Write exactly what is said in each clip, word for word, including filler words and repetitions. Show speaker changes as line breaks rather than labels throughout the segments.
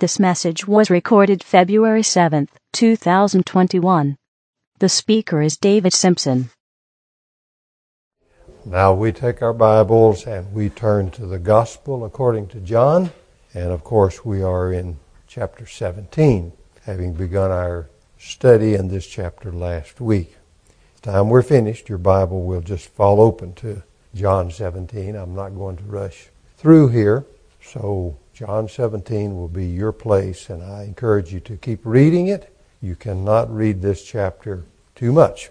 This message was recorded February seventh, two thousand twenty-one. The speaker is David Simpson.
Now we take our Bibles and we turn to the Gospel according to John. And of course we are in chapter seventeen, having begun our study in this chapter last week. By the time we're finished, your Bible will just fall open to John seventeen. I'm not going to rush through here. So John seventeen will be your place, and I encourage you to keep reading it. You cannot read this chapter too much.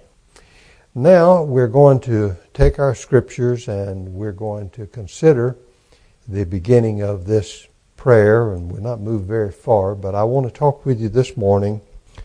Now we're going to take our scriptures and we're going to consider the beginning of this prayer, and we'll not move very far, but I want to talk with you this morning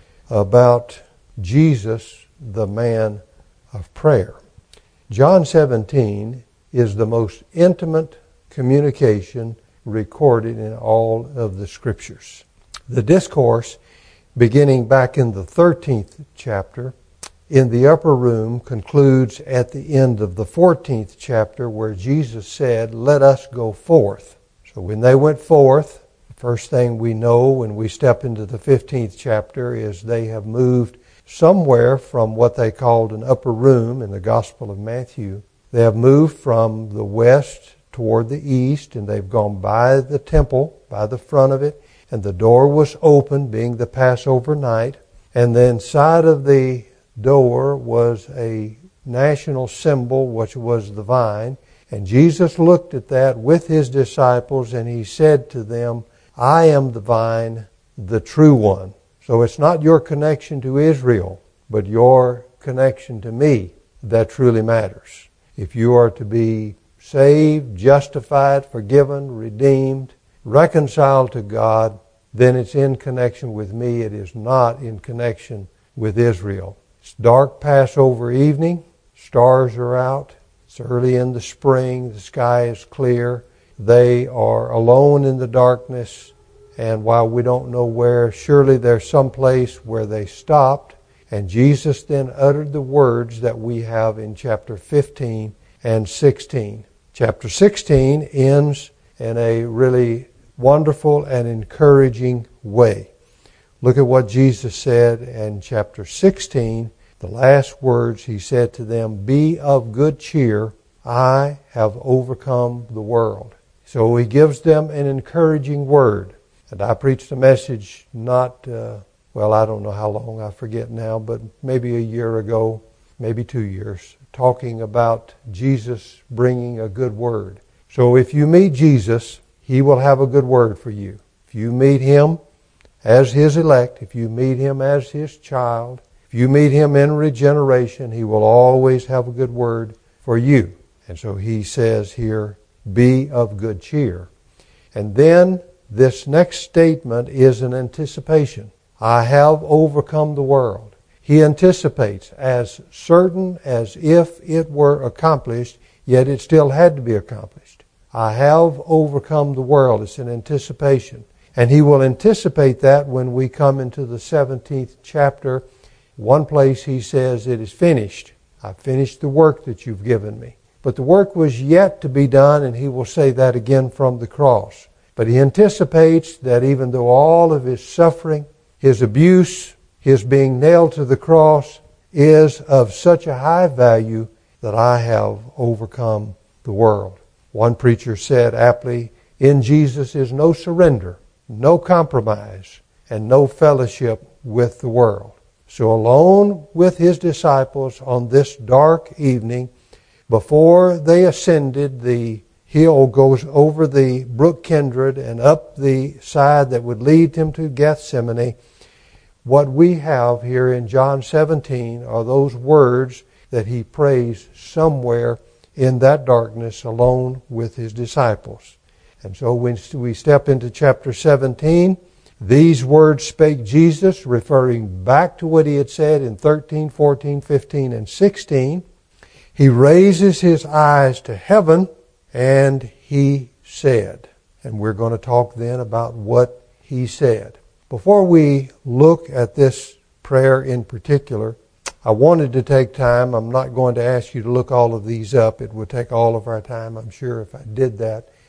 about Jesus, the man of prayer. John seventeen is the most intimate communication recorded in all of the scriptures. The discourse, beginning back in the thirteenth chapter, in the upper room, concludes at the end of the fourteenth chapter, where Jesus said, "Let us go forth." So when they went forth, the first thing we know when we step into the fifteenth chapter is they have moved somewhere from what they called an upper room in the Gospel of Matthew. They have moved from the west toward the east, and they've gone by the temple, by the front of it, and the door was open, being the Passover night, and the inside of the door was a national symbol, which was the vine, and Jesus looked at that with his disciples, and he said to them, "I am the vine, the true one." So it's not your connection to Israel, but your connection to me that truly matters. If you are to be saved, justified, forgiven, redeemed, reconciled to God, then it's in connection with me. It is not in connection with Israel. It's dark Passover evening. Stars are out. It's early in the spring. The sky is clear. They are alone in the darkness. And while we don't know where, surely there's some place where they stopped. And Jesus then uttered the words that we have in chapter fifteen and sixteen. Chapter sixteen ends in a really wonderful and encouraging way. Look at what Jesus said in chapter sixteen. The last words he said to them, "Be of good cheer, I have overcome the world." So he gives them an encouraging word. And I preached a message not, uh, well, I don't know how long, I forget now, but maybe a year ago, maybe two years, talking about Jesus bringing a good word. So if you meet Jesus, he will have a good word for you. If you meet him as his elect, if you meet him as his child, if you meet him in regeneration, he will always have a good word for you. And so he says here, "Be of good cheer." And then this next statement is an anticipation. I have overcome the world. He anticipates as certain as if it were accomplished, yet it still had to be accomplished. I have overcome the world. It's an anticipation. And he will anticipate that when we come into the seventeenth chapter. One place he says, "It is finished. I've finished the work that you've given me." But the work was yet to be done, and he will say that again from the cross. But he anticipates that even though all of his suffering, his abuse, his being nailed to the cross is of such a high value, that I have overcome the world. One preacher said aptly, "In Jesus is no surrender, no compromise, and no fellowship with the world." So alone with his disciples on this dark evening, before they ascended, the hill goes over the brook Kindred and up the side that would lead him to Gethsemane. What we have here in John seventeen are those words that he prays somewhere in that darkness alone with his disciples. And so when we step into chapter seventeen, these words spake Jesus, referring back to what he had said in thirteen, fourteen, fifteen, and sixteen. He raises his eyes to heaven and he said. And we're going to talk then about what he said. Before we look at this prayer in particular, I wanted to take time. I'm not going to ask you to look all of these up. It would take all of our time, I'm sure, if I did that.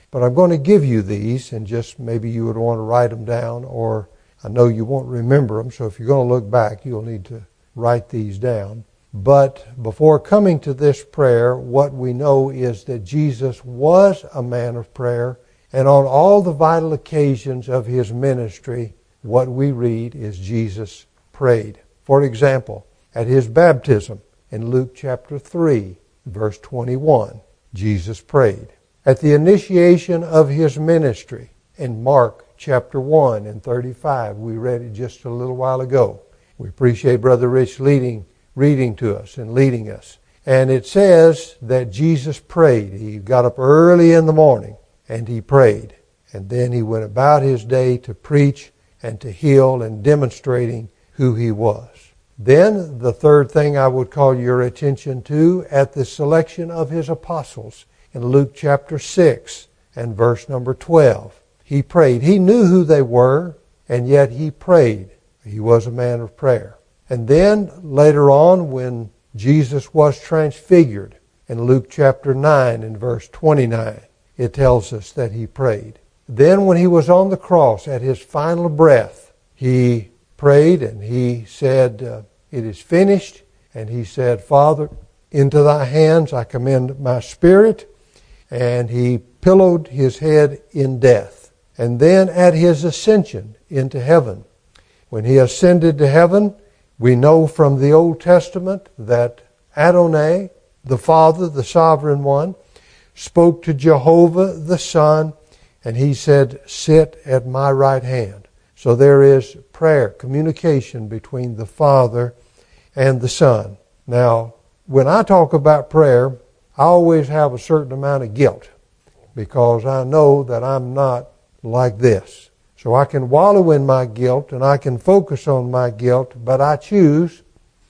But I'm going to give you these, and just maybe you would want to write them down, or I know you won't remember them, so if you're going to look back, you'll need to write these down. But before coming to this prayer, what we know is that Jesus was a man of prayer, and on all the vital occasions of his ministry, what we read is Jesus prayed. For example, at his baptism in Luke chapter three, verse twenty-one, Jesus prayed. At the initiation of his ministry in Mark chapter one and thirty-five, we read it just a little while ago. We appreciate Brother Rich leading, reading to us and leading us. And it says that Jesus prayed. He got up early in the morning and he prayed. And then he went about his day to preach and to heal and demonstrating who he was. Then the third thing I would call your attention to at the selection of his apostles in Luke chapter six and verse number twelve. He prayed. He knew who they were, and yet he prayed. He was a man of prayer. And then later on, when Jesus was transfigured in Luke chapter nine and verse twenty-nine, it tells us that he prayed. Then when he was on the cross at his final breath, he prayed and he said, uh, it is finished. And he said, Father, into thy hands I commend my spirit. And he pillowed his head in death. And then at his ascension into heaven, when he ascended to heaven, we know from the Old Testament that Adonai, the Father, the Sovereign One, spoke to Jehovah the Son, and he said, sit at my right hand. So there is prayer, communication between the Father and the Son. Now, when I talk about prayer, I always have a certain amount of guilt because I know that I'm not like this. So I can wallow in my guilt and I can focus on my guilt, but I choose,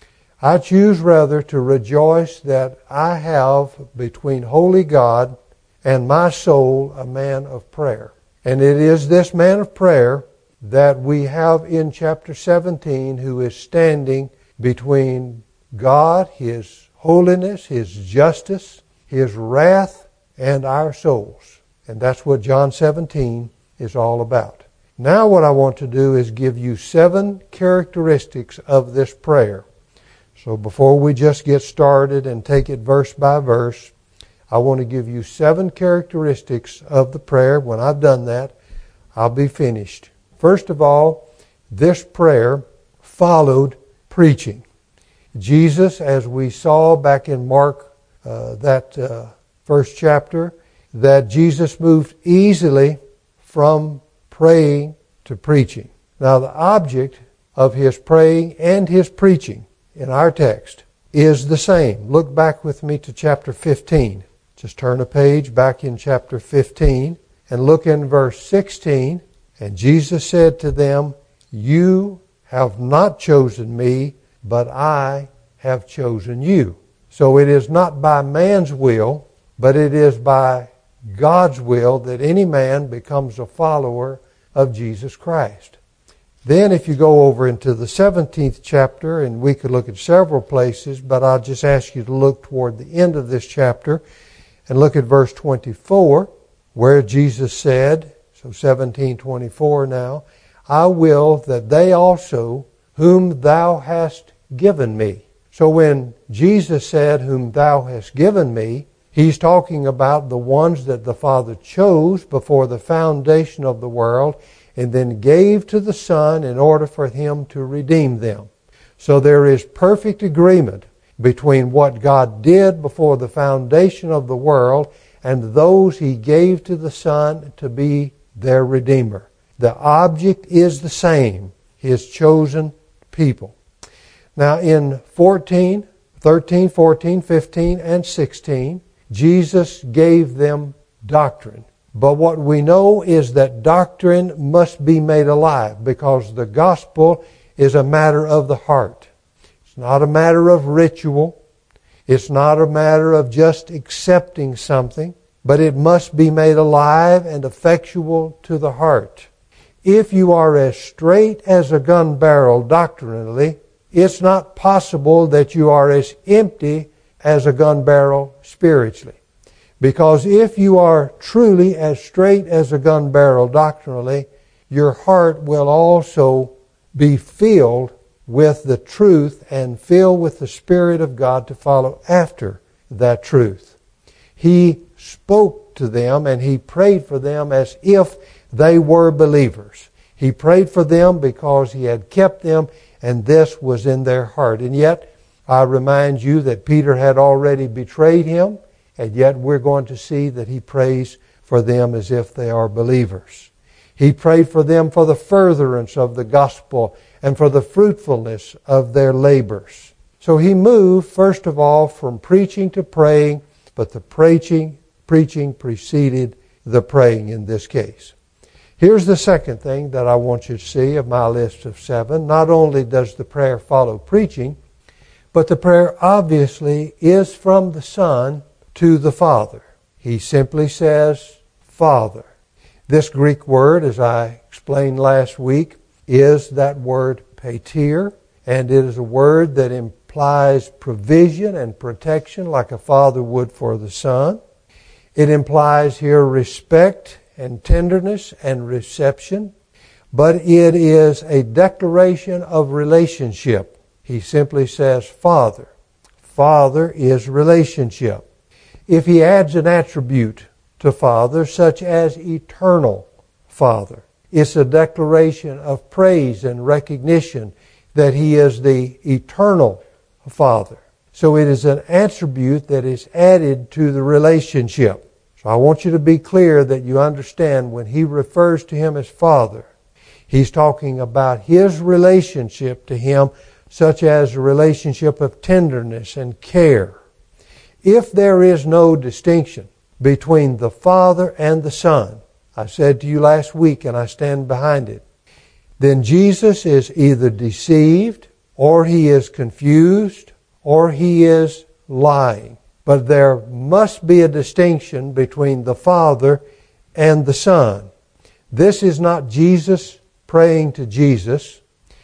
I choose rather to rejoice that I have between holy God and my soul a man of prayer. And it is this man of prayer that we have in chapter seventeen who is standing between God, His holiness, His justice, His wrath, and our souls. And that's what John seventeen is all about. Now what I want to do is give you seven characteristics of this prayer. So before we just get started and take it verse by verse, I want to give you seven characteristics of the prayer. When I've done that, I'll be finished. First of all, this prayer followed preaching. Jesus, as we saw back in Mark, uh, that uh, first chapter, that Jesus moved easily from praying to preaching. Now, the object of his praying and his preaching in our text is the same. Look back with me to chapter fifteen. Just turn a page back in chapter fifteen and look in verse sixteen. And Jesus said to them, you have not chosen me, but I have chosen you. So it is not by man's will, but it is by God's will that any man becomes a follower of Jesus Christ. Then if you go over into the seventeenth chapter, and we could look at several places, but I'll just ask you to look toward the end of this chapter and look at verse twenty-four, where Jesus said, so seventeen twenty-four now, I will that they also whom thou hast given me. So when Jesus said, whom thou hast given me, he's talking about the ones that the Father chose before the foundation of the world and then gave to the Son in order for him to redeem them. So there is perfect agreement between what God did before the foundation of the world and those he gave to the Son to be their Redeemer. The object is the same, his chosen people. Now in fourteen, thirteen, fourteen, fifteen, and sixteen, Jesus gave them doctrine. But what we know is that doctrine must be made alive because the gospel is a matter of the heart. It's not a matter of ritual. It's not a matter of just accepting something, but it must be made alive and effectual to the heart. If you are as straight as a gun barrel doctrinally, it's not possible that you are as empty as a gun barrel spiritually. Because if you are truly as straight as a gun barrel doctrinally, your heart will also be filled with the truth and filled with the Spirit of God to follow after that truth. He spoke to them and he prayed for them as if they were believers. He prayed for them because he had kept them, and this was in their heart. And yet, I remind you that Peter had already betrayed him, and yet we're going to see that he prays for them as if they are believers. He prayed for them for the furtherance of the gospel and for the fruitfulness of their labors. So he moved, first of all, from preaching to praying, but the preaching, preaching preceded the praying in this case. Here's the second thing that I want you to see of my list of seven. Not only does the prayer follow preaching, but the prayer obviously is from the Son to the Father. He simply says, Father. This Greek word, as I explained last week, is that word pater, and it is a word that implies provision and protection like a father would for the son. It implies here respect and tenderness and reception, but it is a declaration of relationship. He simply says, Father. Father is relationship. If he adds an attribute to Father, such as eternal Father, it's a declaration of praise and recognition that he is the eternal Father. So it is an attribute that is added to the relationship. So I want you to be clear that you understand when he refers to him as Father, he's talking about his relationship to him, such as a relationship of tenderness and care. If there is no distinction between the Father and the Son, I said to you last week and I stand behind it, then Jesus is either deceived or he is confused or he is lying. But there must be a distinction between the Father and the Son. This is not Jesus praying to Jesus.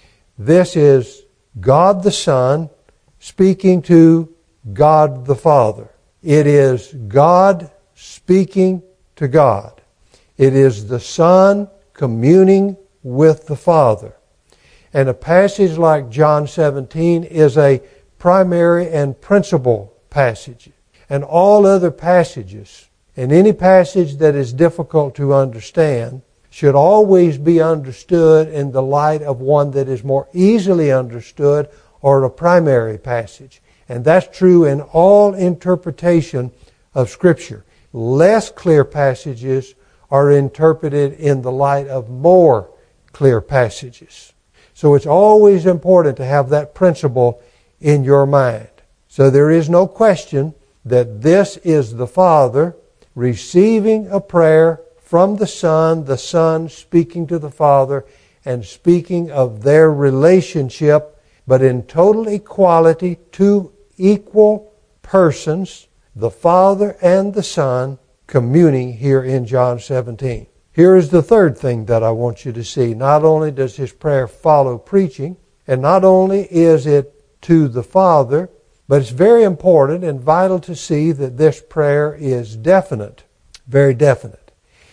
This is God the Son speaking to God the Father. It is God speaking to God. It is the Son communing with the Father. And a passage like John seventeen is a primary and principal passage. And all other passages, and any passage that is difficult to understand, should always be understood in the light of one that is more easily understood or a primary passage. And that's true in all interpretation of Scripture. Less clear passages are interpreted in the light of more clear passages. So it's always important to have that principle in your mind. So there is no question that this is the Father receiving a prayer from the Son, the Son speaking to the Father and speaking of their relationship, but in total equality, two equal persons, the Father and the Son, communing here in John seventeen. Here is the third thing that I want you to see. Not only does his prayer follow preaching, and not only is it to the Father, but it's very important and vital to see that this prayer is definite, very definite.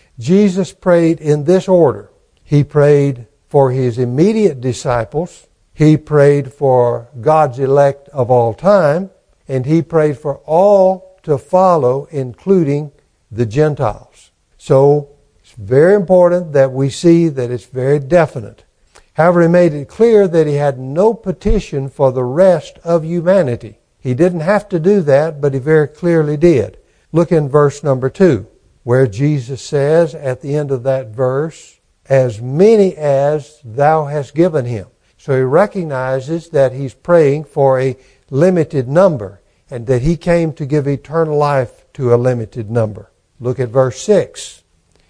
Jesus prayed in this order. He prayed for his immediate disciples, he prayed for God's elect of all time, and he prayed for all to follow, including the Gentiles. So, it's very important that we see that it's very definite. However, he made it clear that he had no petition for the rest of humanity. He didn't have to do that, but he very clearly did. Look in verse number two, where Jesus says at the end of that verse, as many as thou hast given him. So he recognizes that he's praying for a limited number and that he came to give eternal life to a limited number. Look at verse six.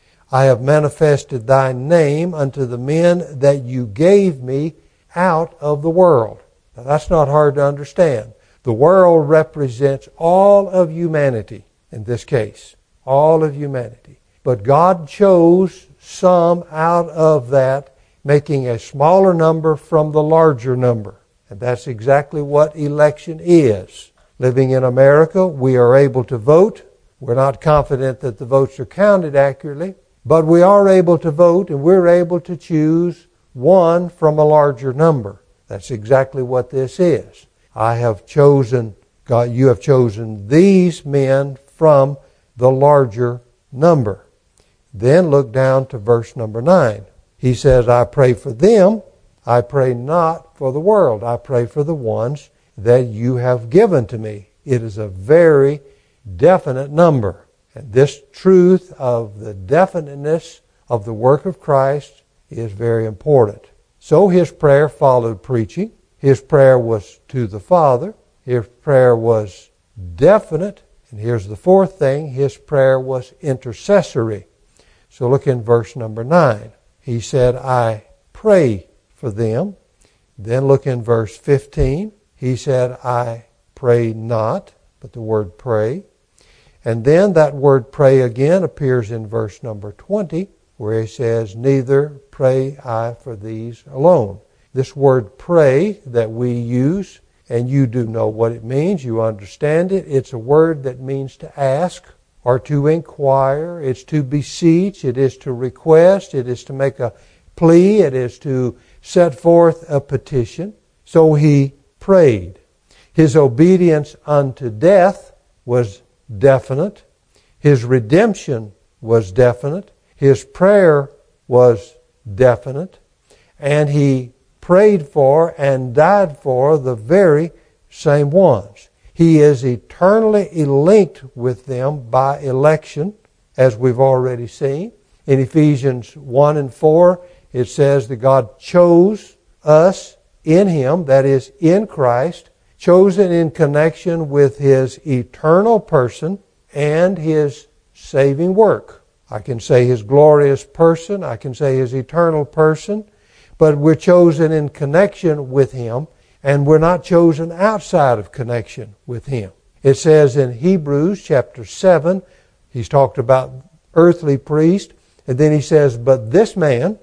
I have manifested thy name unto the men that you gave me out of the world. Now that's not hard to understand. The world represents all of humanity in this case. All of humanity. But God chose some out of that, making a smaller number from the larger number. And that's exactly what election is. Living in America, we are able to vote. We're not confident that the votes are counted accurately, but we are able to vote, and we're able to choose one from a larger number. That's exactly what this is. I have chosen, God, you have chosen these men from the larger number. Then look down to verse number nine. He says, I pray for them. I pray not for the world. I pray for the ones that you have given to me. It is a very definite number. And this truth of the definiteness of the work of Christ is very important. So his prayer followed preaching. His prayer was to the Father. His prayer was definite. And here's the fourth thing. His prayer was intercessory. So look in verse number nine. He said, I pray for them. Then look in verse fifteen. He said, I pray not, but the word pray. And then that word pray again appears in verse number twenty, where he says, neither pray I for these alone. This word pray that we use, and you do know what it means, you understand it. It's a word that means to ask or to inquire. It's to beseech. It is to request. It is to make a plea. It is to set forth a petition. So he prayed. His obedience unto death was definite. His redemption was definite. His prayer was definite. And he prayed for and died for the very same ones. He is eternally linked with them by election, as we've already seen. In Ephesians one and four, it says that God chose us in Him, that is, in Christ, chosen in connection with His eternal person and His saving work. I can say His glorious person, I can say His eternal person, but we're chosen in connection with Him, and we're not chosen outside of connection with Him. It says in Hebrews chapter seven, he's talked about earthly priest, and then he says, but this man,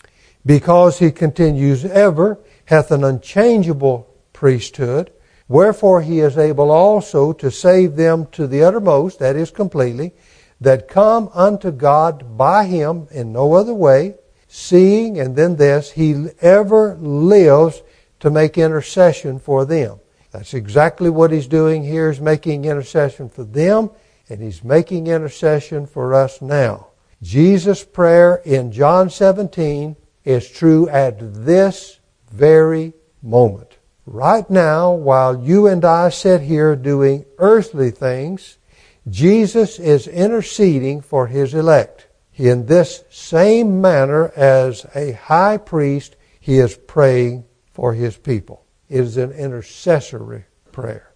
because he continues ever, hath an unchangeable priesthood, wherefore he is able also to save them to the uttermost, that is completely, that come unto God by Him in no other way, seeing, and then this, He ever lives to make intercession for them. That's exactly what He's doing here, is making intercession for them, and He's making intercession for us now. Jesus' prayer in John seventeen is true at this very moment. Right now, while you and I sit here doing earthly things, Jesus is interceding for His elect. In this same manner as a high priest, He is praying for His people. It is an intercessory prayer.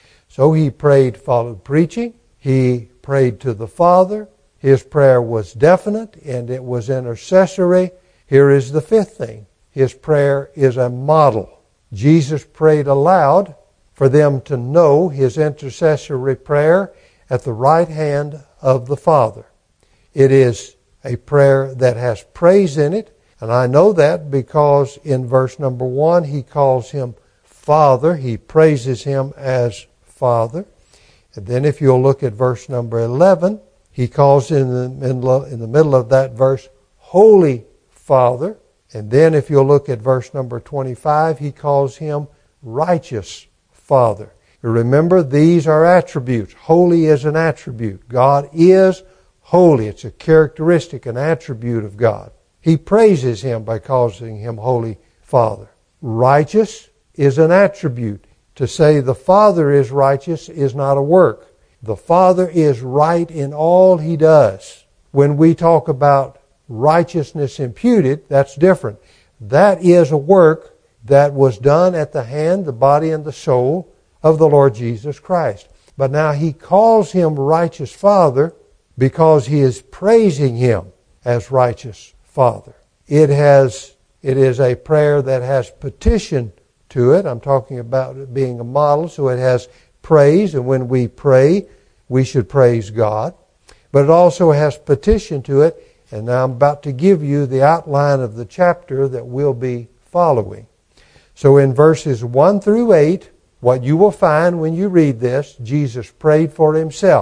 So He prayed, followed preaching. He prayed to the Father. His prayer was definite and it was intercessory. Here is the fifth thing. His prayer is a model. Jesus prayed aloud for them to know His intercessory prayer at the right hand of the Father. It is a prayer that has praise in it, and I know that because in verse number one, He calls Him Father. He praises Him as Father. And then if you'll look at verse number eleven, He calls in the middle of, in the middle of that verse, Holy Father. And then if you'll look at verse number twenty-five, He calls Him Righteous Father. Remember, these are attributes. Holy is an attribute. God is holy. It's a characteristic, an attribute of God. He praises Him by calling Him Holy Father. Righteous is an attribute. To say the Father is righteous is not a work. The Father is right in all He does. When we talk about righteousness imputed, that's different. That is a work that was done at the hand, the body, and the soul of the Lord Jesus Christ. But now He calls Him Righteous Father because He is praising Him as Righteous Father. It has, it is a prayer that has petition to it. I'm talking about it being a model, so it has praise, and when we pray, we should praise God. But it also has petition to it, and now I'm about to give you the outline of the chapter that we'll be following. So in verses one through eight, what you will find when you read this, Jesus prayed for Himself.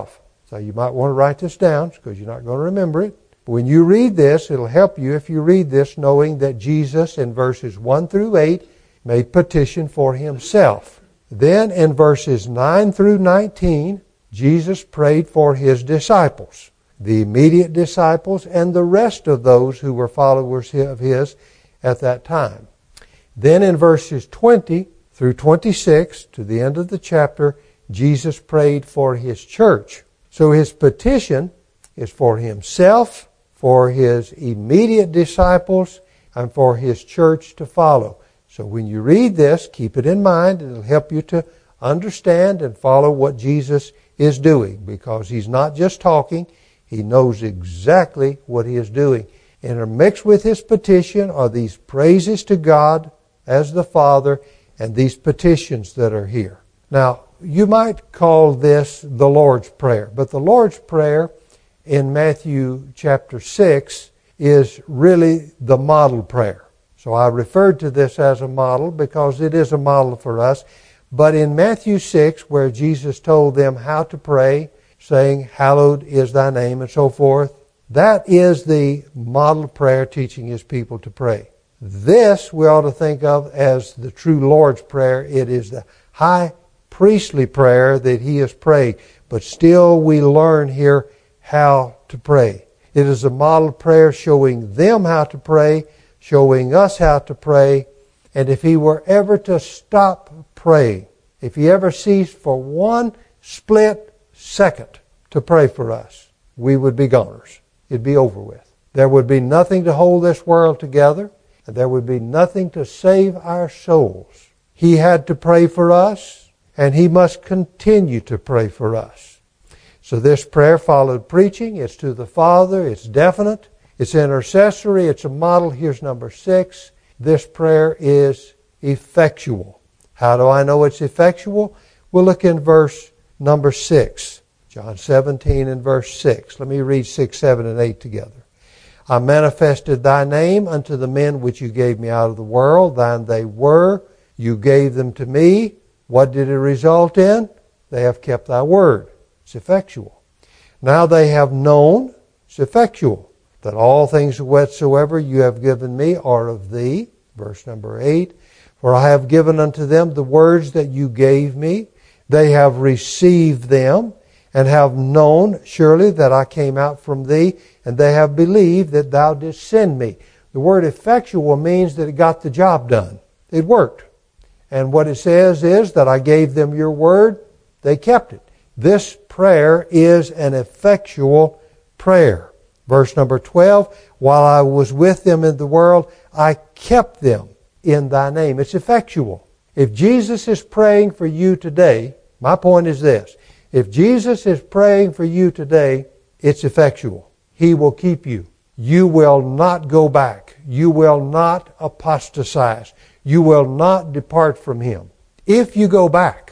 So you might want to write this down because you're not going to remember it. But when you read this, it'll help you if you read this knowing that Jesus in verses one through eight made petition for himself. Then in verses nine through nineteen, Jesus prayed for his disciples, the immediate disciples and the rest of those who were followers of his at that time. Then in verses twenty through twenty-six, to the end of the chapter, Jesus prayed for his church. So his petition is for himself, for his immediate disciples, and for his church to follow. So when you read this, keep it in mind. It'll help you to understand and follow what Jesus is doing, because he's not just talking. He knows exactly what he is doing. Intermixed with his petition are these praises to God as the Father and these petitions that are here. Now, you might call this the Lord's Prayer, but the Lord's Prayer in Matthew chapter six is really the model prayer. So I referred to this as a model because it is a model for us. But in Matthew six, where Jesus told them how to pray, saying, hallowed is thy name, and so forth, that is the model prayer teaching his people to pray. This we ought to think of as the true Lord's Prayer. It is the high priestly prayer that he is praying. But still we learn here how to pray. It is a model prayer showing them how to pray, showing us how to pray. And if he were ever to stop praying, if he ever ceased for one split second to pray for us, we would be goners. It'd be over with. There would be nothing to hold this world together, and there would be nothing to save our souls. He had to pray for us, and he must continue to pray for us. So this prayer followed preaching. It's to the Father. It's definite. It's intercessory. It's a model. Here's number six. This prayer is effectual. How do I know it's effectual? We'll look in verse number six. John seventeen and verse six. Let me read six, seven, and eight together. I manifested thy name unto the men which you gave me out of the world. Thine they were. You gave them to me. What did it result in? They have kept thy word. It's effectual. Now they have known. It's effectual. That all things whatsoever you have given me are of thee. Verse number eight. For I have given unto them the words that you gave me. They have received them, and have known surely that I came out from thee, and they have believed that thou didst send me. The word effectual means that it got the job done. It worked. And what it says is that I gave them your word, they kept it. This prayer is an effectual prayer. Verse number twelve, while I was with them in the world, I kept them in thy name. It's effectual. If Jesus is praying for you today, my point is this. If Jesus is praying for you today, it's effectual. He will keep you. You will not go back. You will not apostatize. You will not depart from him. If you go back,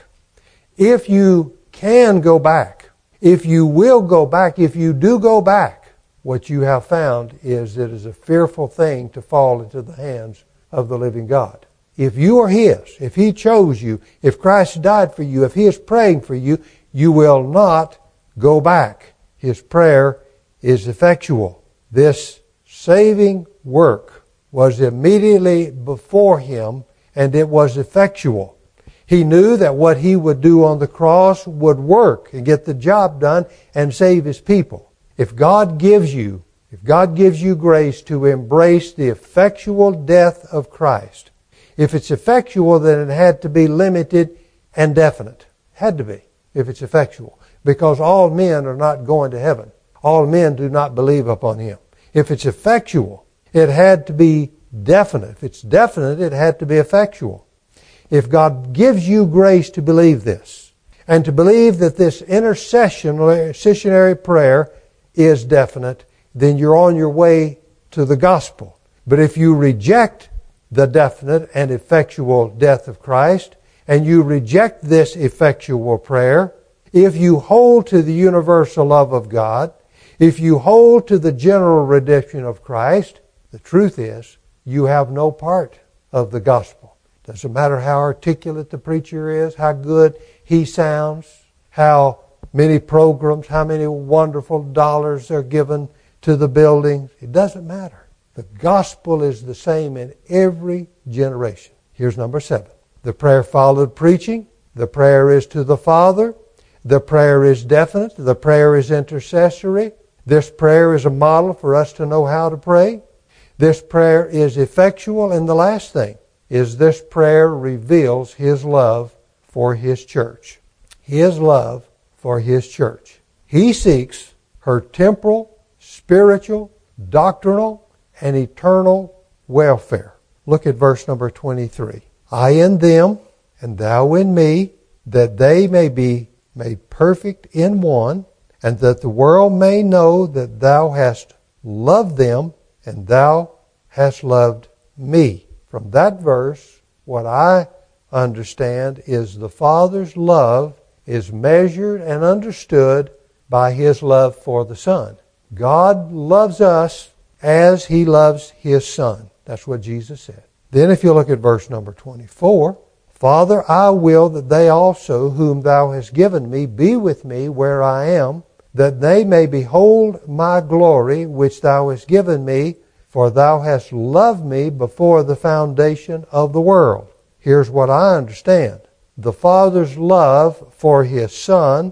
if you can go back, if you will go back, if you do go back, what you have found is it is a fearful thing to fall into the hands of the living God. If you are his, if he chose you, if Christ died for you, if he is praying for you, you will not go back. His prayer is effectual. This saving work was immediately before him, and it was effectual. He knew that what he would do on the cross would work and get the job done and save his people. If God gives you, if God gives you grace to embrace the effectual death of Christ, if it's effectual, then it had to be limited and definite. Had to be, if it's effectual. Because all men are not going to heaven. All men do not believe upon him. If it's effectual, it had to be definite. If it's definite, it had to be effectual. If God gives you grace to believe this, and to believe that this intercession, intercessionary prayer is definite, then you're on your way to the gospel. But if you reject the definite and effectual death of Christ, and you reject this effectual prayer, if you hold to the universal love of God, if you hold to the general redemption of Christ, the truth is, you have no part of the gospel. Doesn't matter how articulate the preacher is, how good he sounds, how many programs, how many wonderful dollars are given to the buildings. It doesn't matter. The gospel is the same in every generation. Here's number seven. The prayer followed preaching. The prayer is to the Father. The prayer is definite. The prayer is intercessory. This prayer is a model for us to know how to pray. This prayer is effectual. And the last thing is this prayer reveals His love for His church. His love for His church. He seeks her temporal, spiritual, doctrinal, and eternal welfare. Look at verse number twenty-three. I in them, and thou in me, that they may be made perfect in one, and that the world may know that thou hast loved them, and thou hast loved me. From that verse, what I understand is the Father's love is measured and understood by His love for the Son. God loves us as He loves His Son. That's what Jesus said. Then if you look at verse number twenty-four, Father, I will that they also, whom thou hast given me, be with me where I am, that they may behold my glory, which thou hast given me, for thou hast loved me before the foundation of the world. Here's what I understand. The Father's love for His Son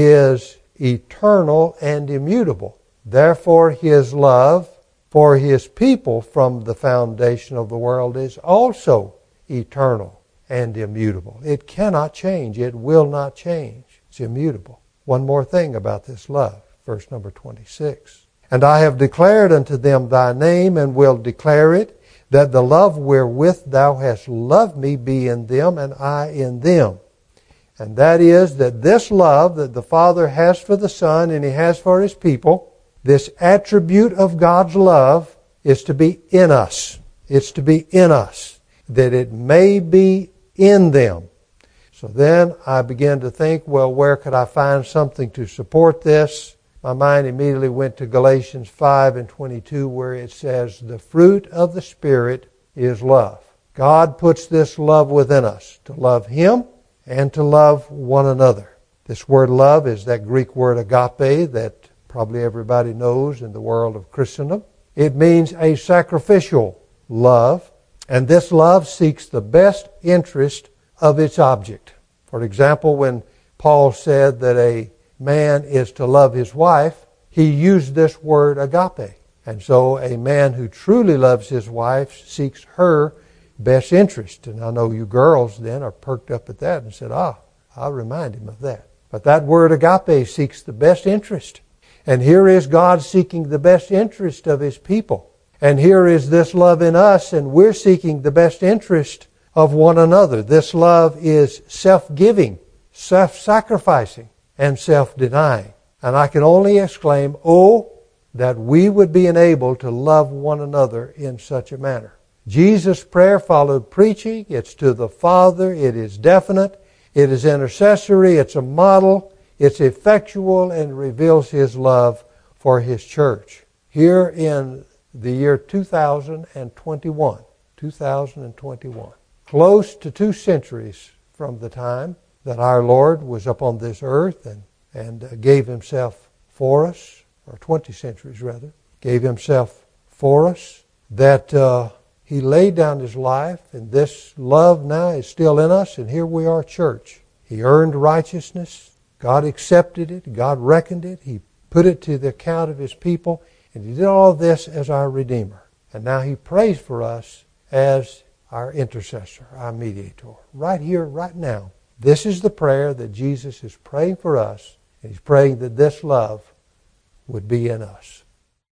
is eternal and immutable. Therefore, His love for His people from the foundation of the world is also eternal and immutable. It cannot change. It will not change. It's immutable. One more thing about this love. Verse number twenty-six. And I have declared unto them thy name, and will declare it, that the love wherewith thou hast loved me be in them, and I in them. And that is that this love that the Father has for the Son and He has for His people, this attribute of God's love is to be in us. It's to be in us, that it may be in them. So then I began to think, well, where could I find something to support this? My mind immediately went to Galatians five and twenty-two, where it says, the fruit of the Spirit is love. God puts this love within us, to love Him and to love one another. This word love is that Greek word agape that probably everybody knows in the world of Christendom. It means a sacrificial love, and this love seeks the best interest of its object. For example, when Paul said that a man is to love his wife, he used this word agape. And so a man who truly loves his wife seeks her best interest. And I know you girls then are perked up at that and said, ah, I'll remind him of that. But that word agape seeks the best interest. And here is God seeking the best interest of His people. And here is this love in us, and we're seeking the best interest of one another. This love is self-giving, self-sacrificing, and self-denying. And I can only exclaim, oh, that we would be enabled to love one another in such a manner. Jesus' prayer followed preaching. It's to the Father. It is definite. It is intercessory. It's a model. It's effectual and reveals His love for His church. Here in the year two thousand twenty-one, two thousand twenty-one, close to two centuries from the time that our Lord was upon this earth and, and gave Himself for us, or twenty centuries rather, gave Himself for us, that uh, He laid down His life, and this love now is still in us, and here we are, church. He earned righteousness. God accepted it. God reckoned it. He put it to the account of His people, and He did all this as our Redeemer. And now He prays for us as our intercessor, our mediator. Right here, right now. This is the prayer that Jesus is praying for us, and He's praying that this love would be in us.